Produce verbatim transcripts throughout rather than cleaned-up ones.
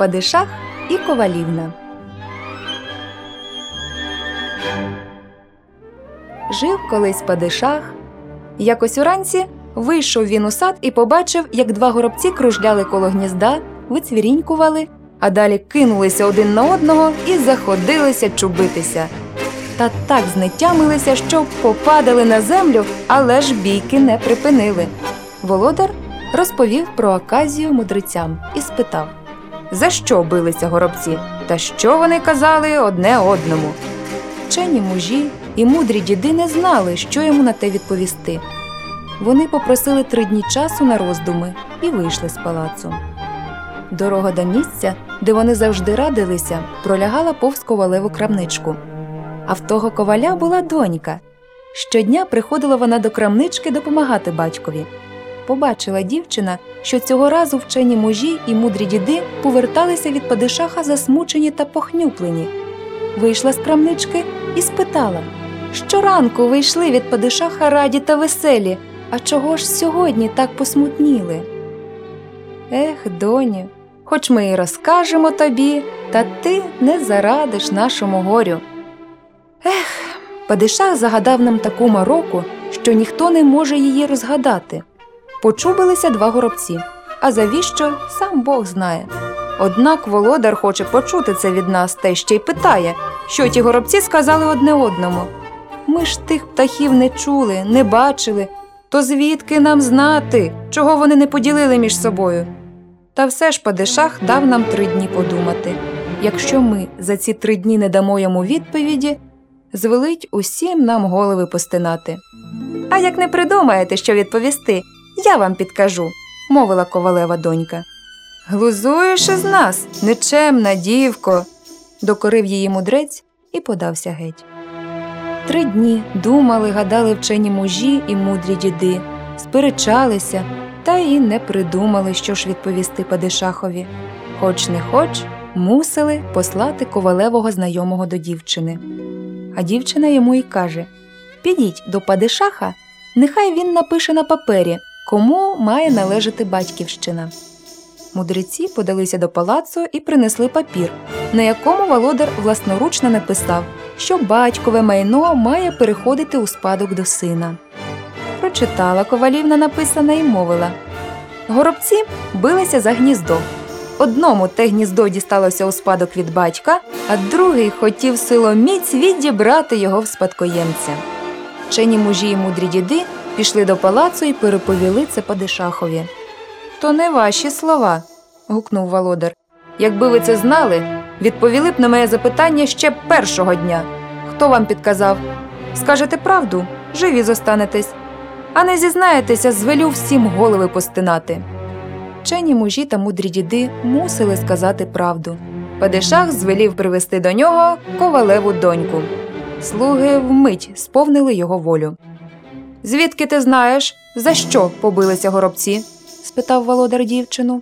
Падишах і Ковалівна. Жив колись Падишах. Якось уранці вийшов він у сад і побачив, як два горобці кружляли коло гнізда, вицвірінькували, а далі кинулися один на одного і заходилися чубитися. Та так знетямилися, що попадали на землю, але ж бійки не припинили. Володар розповів про оказію мудрецям і спитав: за що билися горобці, та що вони казали одне одному? Вчені мужі і мудрі діди не знали, що йому на те відповісти. Вони попросили три дні часу на роздуми і вийшли з палацу. Дорога до місця, де вони завжди радилися, пролягала повз ковалеву крамничку. А в того коваля була донька. Щодня приходила вона до крамнички допомагати батькові. Побачила дівчина, що цього разу вчені мужі і мудрі діди поверталися від Падишаха засмучені та похнюплені. Вийшла з крамнички і спитала: щоранку ви йшли від Падишаха раді та веселі, а чого ж сьогодні так посмутніли? Ех, доню, хоч ми і розкажемо тобі, та ти не зарадиш нашому горю. Ех, Падишах загадав нам таку мороку, що ніхто не може її розгадати. Почубилися два горобці, а завіщо – сам Бог знає. Однак володар хоче почути це від нас, та ще й питає, що ті горобці сказали одне одному. Ми ж тих птахів не чули, не бачили, то звідки нам знати, чого вони не поділили між собою? Та все ж Падишах дав нам три дні подумати. Якщо ми за ці три дні не дамо йому відповіді, звелить усім нам голови постинати. А як не придумаєте, що відповісти, я вам підкажу, мовила ковалева донька. Глузуєш із нас, нечемна дівко, докорив її мудрець і подався геть. Три дні думали, гадали вчені мужі і мудрі діди, сперечалися, та й не придумали, що ж відповісти Падишахові. Хоч не хоч, мусили послати ковалевого знайомого до дівчини. А дівчина йому й каже: підіть до Падишаха, нехай він напише на папері, кому має належати батьківщина. Мудреці подалися до палацу і принесли папір, на якому володар власноручно написав, що батькове майно має переходити у спадок до сина. Прочитала Ковалівна написане і мовила: горобці билися за гніздо. Одному те гніздо дісталося у спадок від батька, а другий хотів силоміць відібрати його в спадкоємця. Вчені мужі і мудрі діди пішли до палацу і переповіли це Падишахові. «То не ваші слова», – гукнув володар. «Якби ви це знали, відповіли б на моє запитання ще першого дня. Хто вам підказав? Скажете правду – живі зостанетесь. А не зізнаєтеся, звелю всім голови постинати». Вчені мужі та мудрі діди мусили сказати правду. Падишах звелів привести до нього ковалеву доньку. Слуги вмить сповнили його волю. «Звідки ти знаєш, за що побилися горобці?» – спитав володар дівчину.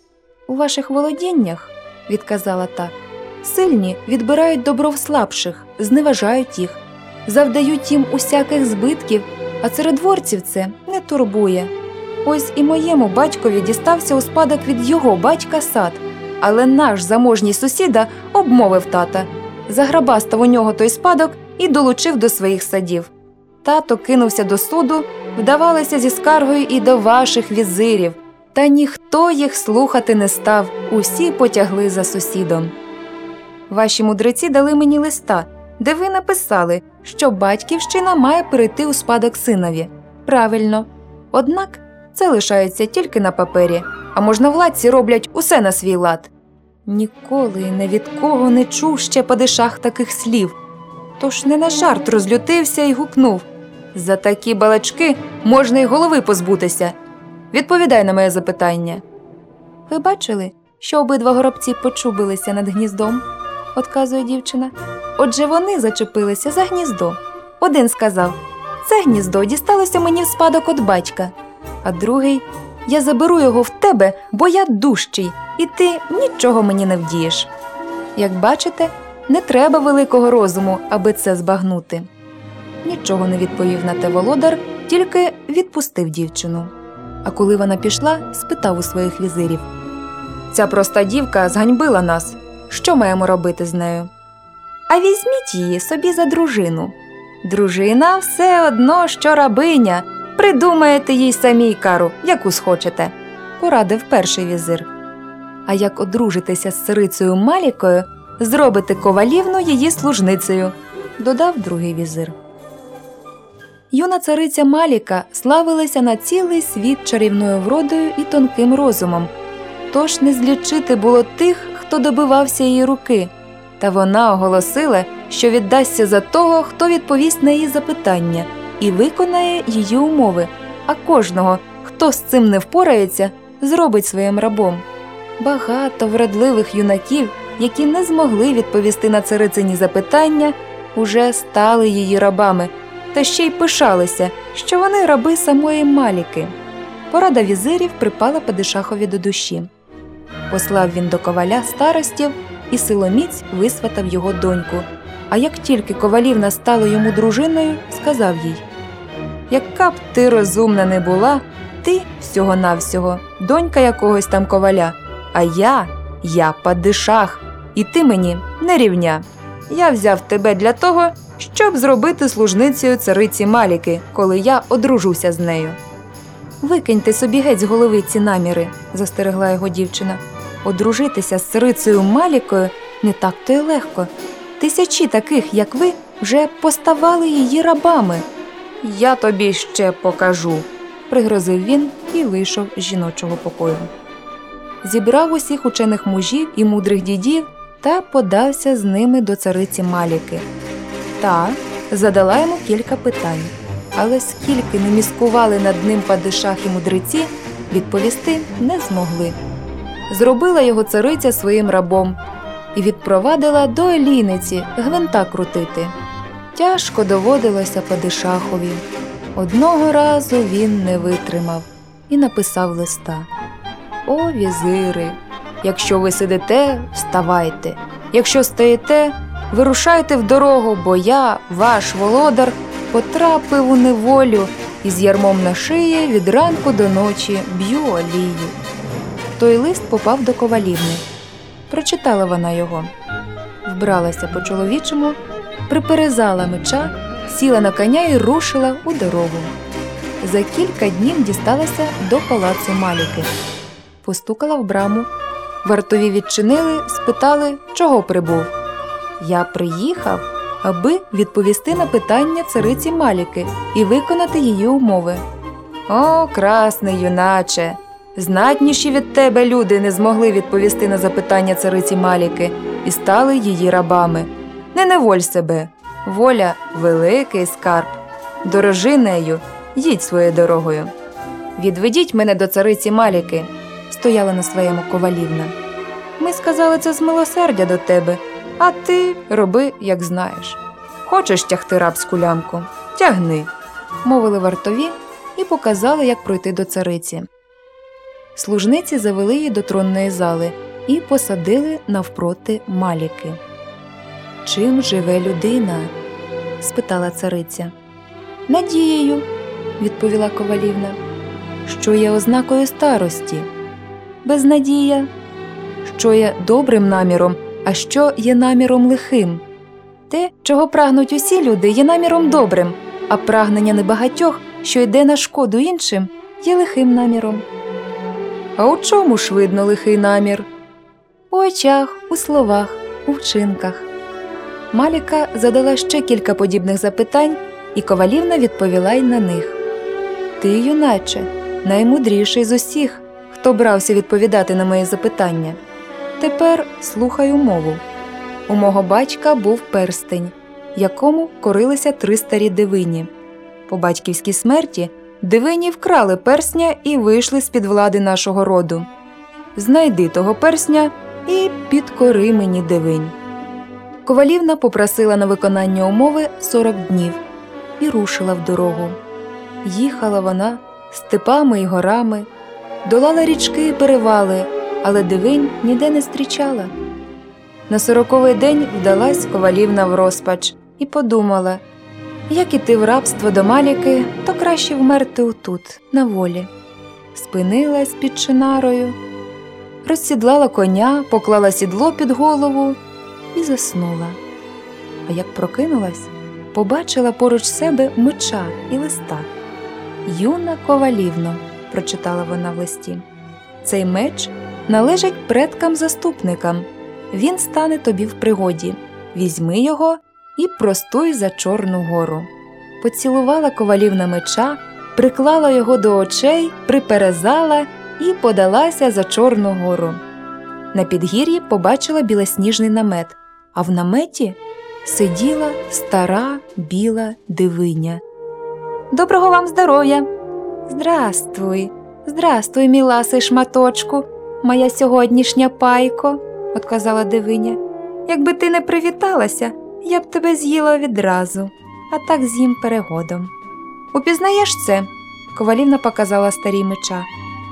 «У ваших володіннях, – відказала та, – сильні відбирають добро в слабших, зневажають їх, завдають їм усяких збитків, а царедворців це не турбує. Ось і моєму батькові дістався у спадок від його батька сад, але наш заможній сусіда обмовив тата, заграбастав у нього той спадок і долучив до своїх садів. Тато кинувся до суду, вдавалися зі скаргою і до ваших візирів, та ніхто їх слухати не став, усі потягли за сусідом. Ваші мудреці дали мені листа, де ви написали, що батьківщина має перейти у спадок синові. Правильно. Однак це лишається тільки на папері, а можновладці роблять усе на свій лад. Ніколи і не від кого не чув ще Падишах таких слів. Тож не на жарт розлютився і гукнув: «За такі балачки можна й голови позбутися. Відповідай на моє запитання». «Ви бачили, що обидва горобці почубилися над гніздом?» – отказує дівчина. «Отже, вони зачепилися за гніздо. Один сказав: це гніздо дісталося мені в спадок від батька. А другий: я заберу його в тебе, бо я дужчий, і ти нічого мені не вдієш». Як бачите, не треба великого розуму, аби це збагнути. Нічого не відповів на те володар, тільки відпустив дівчину. А коли вона пішла, спитав у своїх візирів: Ця проста дівка зганьбила нас. Що маємо робити з нею? А візьміть її собі за дружину. Дружина все одно, що рабиня. Придумаєте їй самій кару, яку схочете, порадив перший візир. А як одружитеся з царицею Малікою, зробите Ковалівну її служницею, додав другий візир. Юна цариця Маліка славилася на цілий світ чарівною вродою і тонким розумом. Тож не злічити було тих, хто добивався її руки. Та вона оголосила, що віддасться за того, хто відповість на її запитання і виконає її умови, а кожного, хто з цим не впорається, зробить своїм рабом. Багато вродливих юнаків, які не змогли відповісти на царицині запитання, уже стали її рабами, та ще й пишалися, що вони раби самої Маліки. Порада візирів припала Падишахові до душі. Послав він до коваля старостів і силоміць висватав його доньку. А як тільки Ковалівна стала йому дружиною, сказав їй: «Яка б ти розумна не була, ти всього-навсього донька якогось там коваля, а я, я Падишах, і ти мені не рівня. Я взяв тебе для того, щоб зробити служницею цариці Маліки, коли я одружуся з нею». «Викиньте собі геть з голови ці наміри», – застерегла його дівчина. «Одружитися з царицею Малікою не так-то й легко. Тисячі таких, як ви, вже поставали її рабами». «Я тобі ще покажу», – пригрозив він і вийшов з жіночого покою. Зібрав усіх учених мужів і мудрих дідів та подався з ними до цариці Маліки. Та задала йому кілька питань, але скільки не міскували над ним Падишах і мудреці, відповісти не змогли. Зробила його цариця своїм рабом і відпровадила до Еліниці гвинта крутити. Тяжко доводилося Падишахові. Одного разу він не витримав і написав листа: «О, візири, якщо ви сидите, вставайте, якщо стоїте, вирушайте в дорогу, бо я, ваш володар, потрапив у неволю і з ярмом на шиї від ранку до ночі б'ю олію». Той лист попав до Ковалівни. Прочитала вона його. Вбралася по-чоловічому, приперезала меча, сіла на коня і рушила у дорогу. За кілька днів дісталася до палацу Маліки. Постукала в браму. Вартові відчинили, спитали, чого прибув. «Я приїхав, аби відповісти на питання цариці Маліки і виконати її умови». «О, красний юначе! Знатніші від тебе люди не змогли відповісти на запитання цариці Маліки і стали її рабами. Не неволь себе. Воля – великий скарб. Дорожи нею, їдь своєю дорогою». «Відведіть мене до цариці Маліки», – стояла на своєму Ковалівна. «Ми сказали це з милосердя до тебе, а ти роби, як знаєш. Хочеш тягти рабську лямку? Тягни», – мовили вартові і показали, як пройти до цариці. Служниці завели її до тронної зали і посадили навпроти Маліки. «Чим живе людина?» – спитала цариця. «Надією», – відповіла Ковалівна. «Що є ознакою старості?» «Безнадія». «Що є добрим наміром, а що є наміром лихим?» «Те, чого прагнуть усі люди, є наміром добрим, а прагнення небагатьох, що йде на шкоду іншим, є лихим наміром». «А у чому ж видно лихий намір?» «У очах, у словах, у вчинках». Маліка задала ще кілька подібних запитань, і Ковалівна відповіла й на них. «Ти, юначе, наймудріший з усіх, хто брався відповідати на мої запитання. Тепер слухай умову. У мого батька був перстень, якому корилися три старі дивині. По батьківській смерті дивині вкрали персня і вийшли з-під влади нашого роду. Знайди того персня і підкори мені дивинь». Ковалівна попросила на виконання умови сорок днів і рушила в дорогу. Їхала вона степами й горами, долала річки і перевали, але дивинь ніде не зустрічала. На сороковий день вдалась Ковалівна в розпач і подумала: як іти в рабство до Маліки, то краще вмерти отут, на волі. Спинилась під чинарою розсідлала коня, поклала сідло під голову і заснула. А як прокинулась, побачила поруч себе меча і листа. «Юна Ковалівно», – прочитала вона в листі, – «цей меч належить предкам-заступникам. Він стане тобі в пригоді. Візьми його і простуй за Чорну гору». Поцілувала Ковалівна меча, приклала його до очей, приперезала і подалася за Чорну гору. На підгір'ї побачила білосніжний намет, а в наметі сиділа стара біла дивиня. «Доброго вам здоров'я!» «Здравствуй, здравствуй, мій ласий шматочку, моя сьогоднішня пайко», – отказала дивиня. «Якби ти не привіталася, я б тебе з'їла відразу, а так з'їм перегодом». «Упізнаєш це?» – Ковалівна показала старій меча.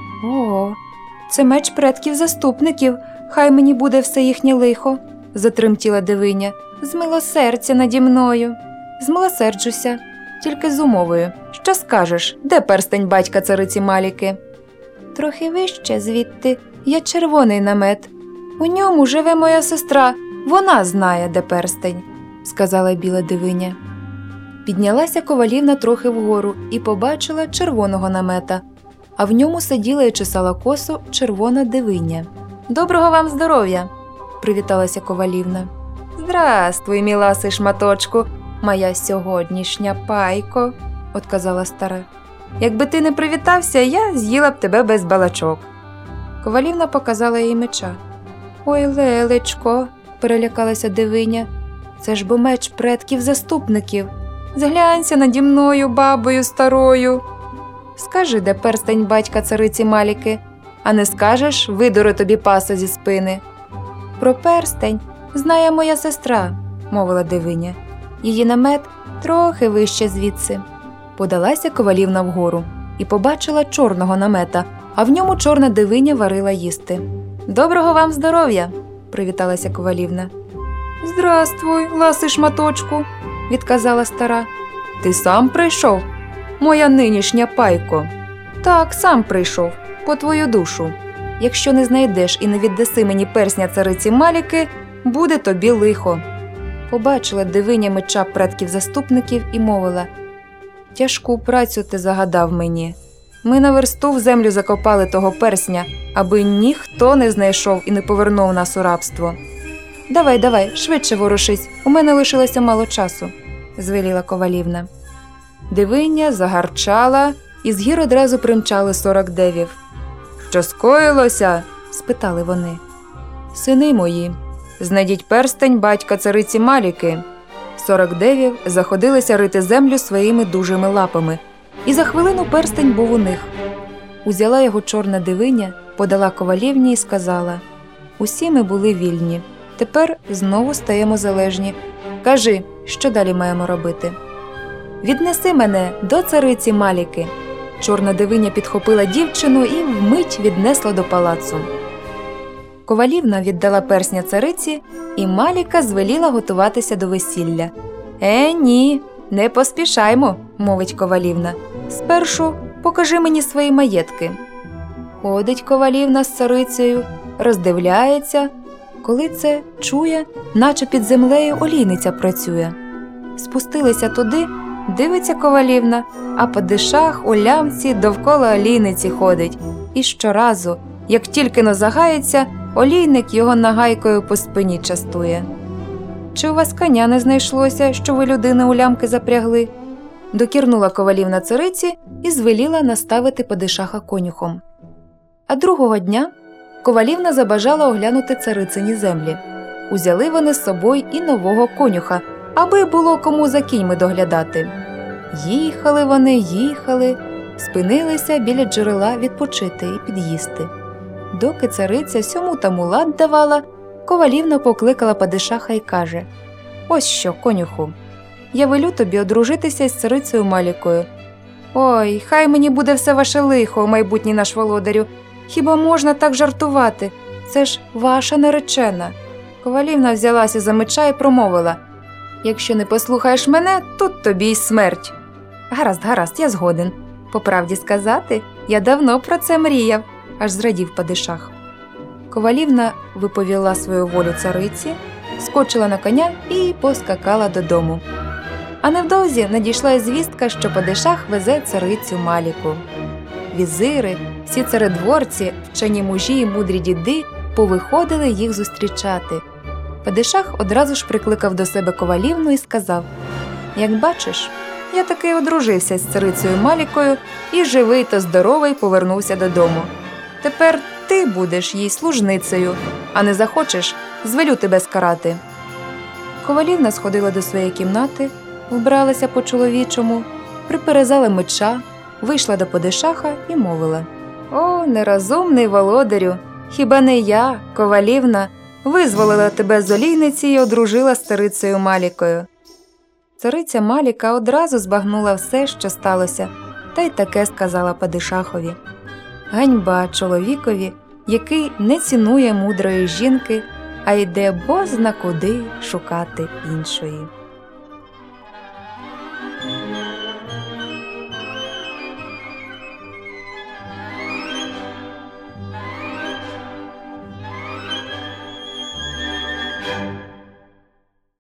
«О, це меч предків-заступників, хай мені буде все їхнє лихо», – затремтіла дивиня. «Змилосердься наді мною». «Змилосерджуся, тільки з умовою. Що скажеш, де перстень батька цариці Маліки?» «Трохи вище звідти є червоний намет. У ньому живе моя сестра, вона знає, де перстень», – сказала біла дивиня. Піднялася Ковалівна трохи вгору і побачила червоного намета, а в ньому сиділа і чесала косу червона дивиня. «Доброго вам здоров'я!» – привіталася Ковалівна. «Здравствуй, мій ласий шматочку, моя сьогоднішня пайко», – отказала стара. «Якби ти не привітався, я з'їла б тебе без балачок». Ковалівна показала їй меча. «Ой, лелечко», – перелякалася дивиня, – «це ж бо меч предків-заступників. Зглянься наді мною, бабою старою. Скажи, де перстень батька цариці Маліки, а не скажеш, видуру тобі паса зі спини». «Про перстень знає моя сестра», – мовила дивиня. «Її намет трохи вище звідси». Подалася Ковалівна вгору і побачила чорного намета, а в ньому чорна дивиня варила їсти. «Доброго вам здоров'я!» – привіталася Ковалівна. «Здравствуй, ласий шматочку!» – відказала стара. «Ти сам прийшов, моя нинішня пайко?» «Так, сам прийшов, по твою душу. Якщо не знайдеш і не віддаси мені персня цариці Маліки, буде тобі лихо». Побачила дивиня меча предків-заступників і мовила: «Тяжку працю ти загадав мені. Ми на версту в землю закопали того персня, аби ніхто не знайшов і не повернув нас у рабство. Давай, давай, швидше ворушись, у мене лишилося мало часу», – звеліла Ковалівна. Дивиня загарчала, і з гір одразу примчали сорок девів. «Що скоїлося?» – спитали вони. «Сини мої, знайдіть перстень батька цариці Маліки». Сорок девів заходилися рити землю своїми дужими лапами, і за хвилину перстень був у них. Узяла його чорна дивиня, подала Ковалівні і сказала: «Усі ми були вільні, тепер знову стаємо залежні. Кажи, що далі маємо робити?» «Віднеси мене до цариці Маліки». Чорна дивиня підхопила дівчину і вмить віднесла до палацу. Ковалівна віддала персня цариці, і Маліка звеліла готуватися до весілля. «Е, ні, не поспішаймо», – мовить Ковалівна. «Спершу покажи мені свої маєтки». Ходить Ковалівна з царицею, роздивляється, коли це чує, наче під землею олійниця працює. Спустилися туди, дивиться Ковалівна, а падишах у лямці довкола олійниці ходить. І щоразу, як тільки-но загається, олійник його нагайкою по спині частує. «Чи у вас коня не знайшлося, що ви людини у лямки запрягли?» Докірнула Ковалівна цариці і звеліла наставити падишаха конюхом. А другого дня Ковалівна забажала оглянути царицині землі. Узяли вони з собою і нового конюха, аби було кому за кіньми доглядати. Їхали вони, їхали, спинилися біля джерела відпочити і під'їсти. Доки цариця сьому таму лад давала, Ковалівна покликала падишаха і каже: «Ось що, конюху, я велю тобі одружитися із царицею Малікою». «Ой, хай мені буде все ваше лихо, майбутній наш володарю, хіба можна так жартувати? Це ж ваша наречена». Ковалівна взялася за меча і промовила: «Якщо не послухаєш мене, тут тобі й смерть». «Гаразд, гаразд, я згоден. По правді сказати, я давно про це мріяв», – аж зрадів падишах. Ковалівна виповіла свою волю цариці, скочила на коня і поскакала додому. А невдовзі надійшла звістка, що падишах везе царицю Маліку. Візири, всі царедворці, вчені мужі й мудрі діди повиходили їх зустрічати. Падишах одразу ж прикликав до себе Ковалівну і сказав: «Як бачиш, я таки одружився з царицею Малікою і живий та здоровий повернувся додому. Тепер ти будеш їй служницею, а не захочеш, звелю тебе скарати». Ковалівна сходила до своєї кімнати, вбралася по-чоловічому, приперезала меча, вийшла до падишаха і мовила: «О, нерозумний володарю! Хіба не я, Ковалівна, визволила тебе з олійниці і одружила з царицею Малікою?» Цариця Маліка одразу збагнула все, що сталося, та й таке сказала падишахові: «Ганьба чоловікові, який не цінує мудрої жінки, а йде бозна куди шукати іншої».